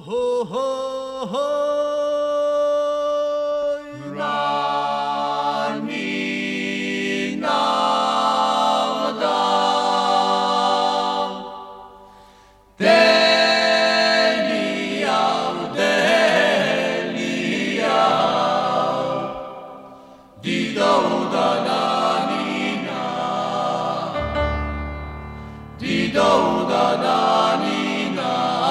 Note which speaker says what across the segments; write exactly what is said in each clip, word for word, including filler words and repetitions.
Speaker 1: Running now down, Delia, Delia, Dido da Nina, Dido da Nina.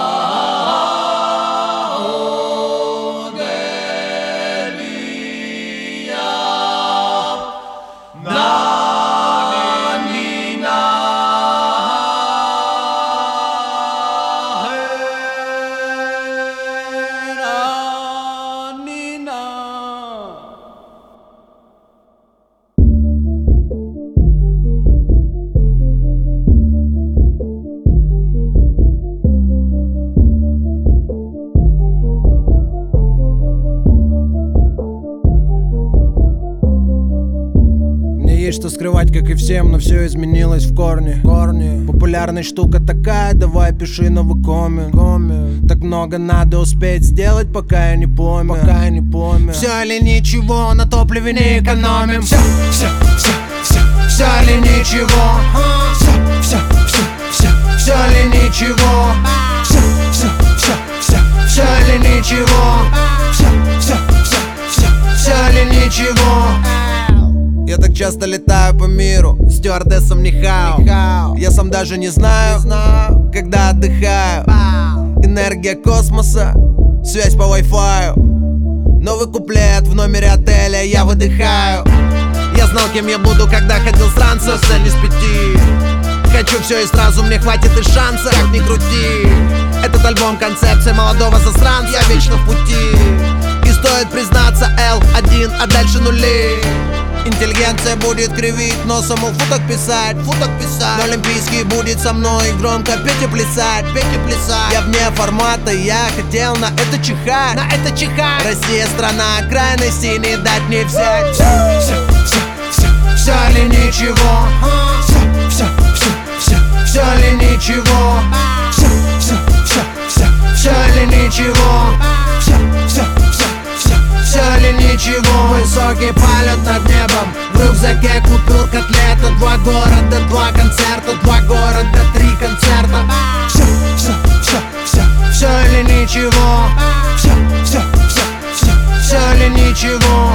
Speaker 2: Есть что скрывать, как и всем, но все изменилось в корне, корне. Популярная штука такая, давай пиши новый коммент, коммент. Так много надо успеть сделать, пока я не помню, пока я не помню. Все или ничего, на топливе не экономим. Все, все, все, все, все или ничего. Все, все, все, все, все или ничего. Все, все, все, все, все или ничего. Все, все, все, все, все или ничего. Я так часто летаю по миру, стюардессам не хау. Я сам даже не знаю, когда отдыхаю. Энергия космоса, связь по вай-фаю. Новый куплет в номере отеля, я выдыхаю. Я знал, кем я буду, когда ходил с ранца, цель не с пяти. Хочу все и сразу, мне хватит и шанса, как ни крути. Этот альбом концепция молодого засранца, я вечно в пути. И стоит признаться, эл один, а дальше нули. Интеллигенция будет кривить носом, у футок писать, футок писать. На Олимпийский будет со мной громко петь и плясать, петь и плясать. Я вне формата, я хотел на это чихать, на это чихать. Россия страна крайностей, не дать не взять. Все, все, все, все, все или ничего. Все, все, все, все, все или ничего. Все, все, все, все, все или ничего. Все, все, все, все, все или ничего. Высокий полет над небом, в рюкзаке купил котлета. Два города, два концерта, два города, три концерта. Все, все, все, все, все или ничего. Все, все, все, все, все или ничего.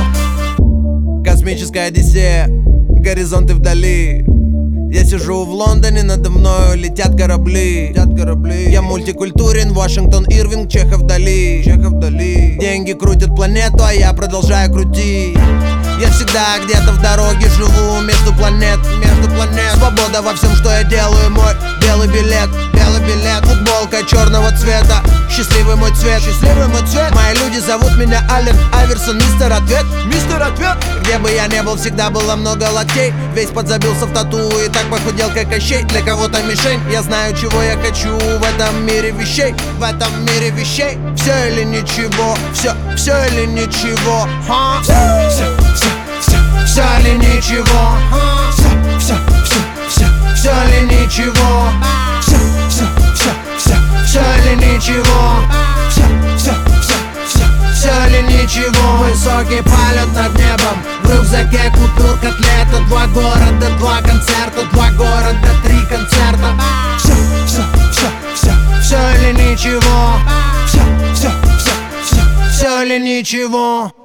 Speaker 2: Космическая одиссея, горизонты вдали. Я сижу в Лондоне, надо мною летят корабли, летят корабли. Я мультикультурен, Вашингтон, Ирвинг, Чехов, Дали, Чехов, Дали. Деньги крутят планету, а я продолжаю крутить. Я всегда где-то в дороге живу между планет, между планет. Свобода во всем, что я делаю, мой белый билет, белый билет. Футболка черного цвета, счастливый мой цвет, счастливый мой цвет. Мои люди зовут меня Аллен Айверсон, мистер Ответ, мистер Ответ. Где бы я не был, всегда было много локтей. Весь подзабился в тату и так похудел, как Кощей. Для кого-то мишень, я знаю, чего я хочу в этом мире вещей, в этом мире вещей. Все или ничего, все, все или ничего. Ха? Все, все, все, все, все или ничего. Все, все, все, все, все или ничего. Все, все, все, все, все или ничего. Все, все, все, все, все или ничего. Высокий полет над небом, в рюкзаке купил котлета. Два города, два концерта, два города, три концерта. Все, все, все, все, все или ничего. Все, все, все, все, все или ничего.